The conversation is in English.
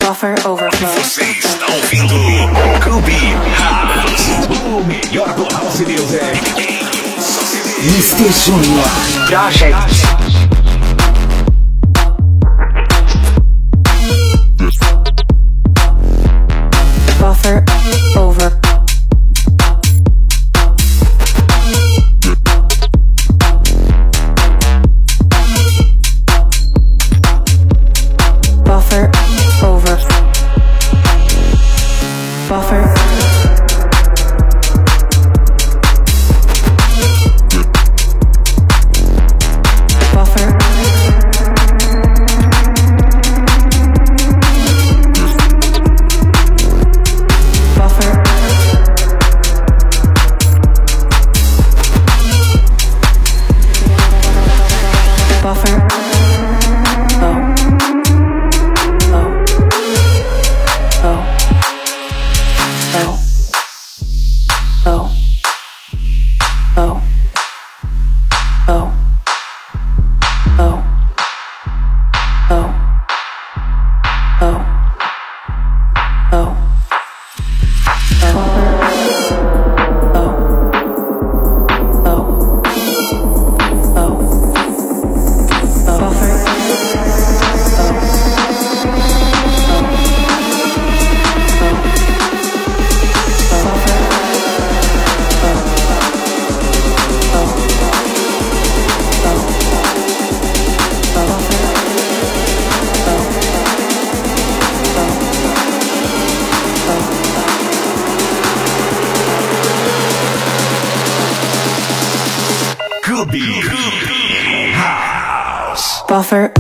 Buffer overflow. Você está ouvindo Clube House, o melhor do House Music. Mr. Junior Project. Buffer over. Buffer over. Buffer. Buffer. Buffer. Buffer. Oh. Oh. Oh. Oh. Oh. Oh. Oh. Oh. Oh. Oh. Oh. Clube House. Buffer.